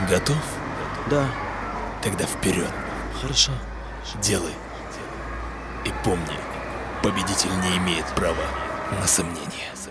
Готов? Да. Тогда вперед. Хорошо. Делай. И помни, победитель не имеет права на сомнение.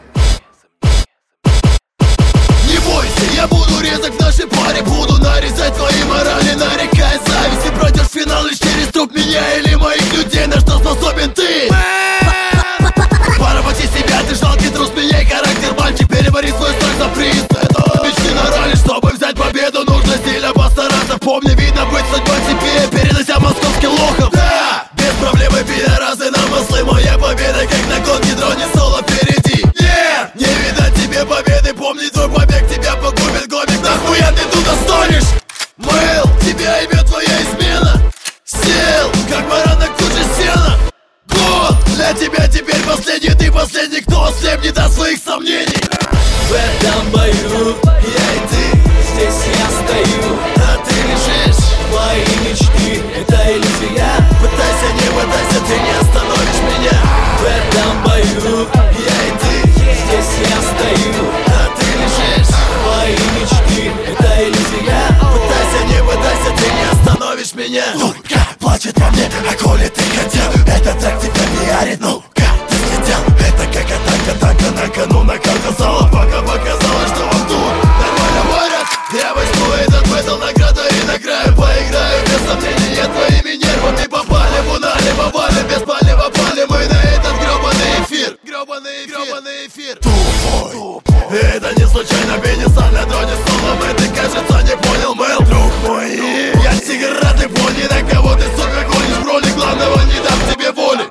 Не бойся, я буду резок в нашей паре. Буду нарезать твои морали, нарекая зависть. И пройдешь финал лишь через труп меня или моих людей. На что способен ты? Поработи себя, ты жалкий трус, меняй характер, мальчик. Перебори свой страх за приз. Это мечты на ралли, чтобы взять победу, нужно сильно постараться. Помни, видно быть судьба тебе, перенося московским лохом. Да, без проблемы пидорасы на маслы. Моя победа, как на гонке, дроне соло впереди. Нет, не видать тебе победы, помни, твой побег тебя погубит гомик. Нахуя ты туда стонешь? Мэл, тебя имя твоя измена. Сел, как баран на куче сена. Год, для тебя теперь последний, ты последний, кто ослепнет от своих сомнений. В этом бою я и ты, здесь я стою, а ты лежишь. Мои мечты, это иллюзия. Пытайся, не пытайся, ты не остановишь меня. В этом бою я и ты, здесь я стою, а ты лежишь. Мои мечты, это иллюзия. Пытайся, не пытайся, ты не остановишь меня. Ну-ка, плачет во мне, а коли ты хотел, это так тебя пиарит. Ну-ка, ты слетел, это как атака на кону. Накалка зала пока показала, что он тут нормально борят. Я возьму этот бэтл, награду и на краю поиграю. Без сомнения, твоими нервами попали в унали, попали, без пали попали мы на этот гребаный эфир. Гребаный эфир. Тупой. Это не случайно, Бенесан на дроне соло. Ты, кажется, не понял, Мэл, друг мой. Я тигр, ты пони, на кого ты, сука, гонишь в роли. Главного не дам тебе воли.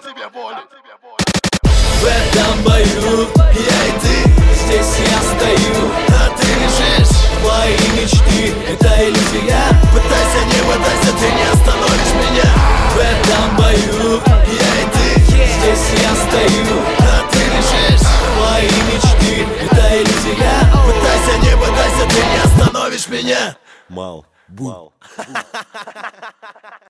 В этом бою я и ты, здесь я стою, а ты лежишь. Мои мечты, это иллюзия. Пытайся, не пытайся, ты не остановишь меня. В этом бою я и ты, здесь я стою, а ты лежишь. Мои мечты, это иллюзия. Пытайся, не пытайся, ты не остановишь меня. Мал. Бу.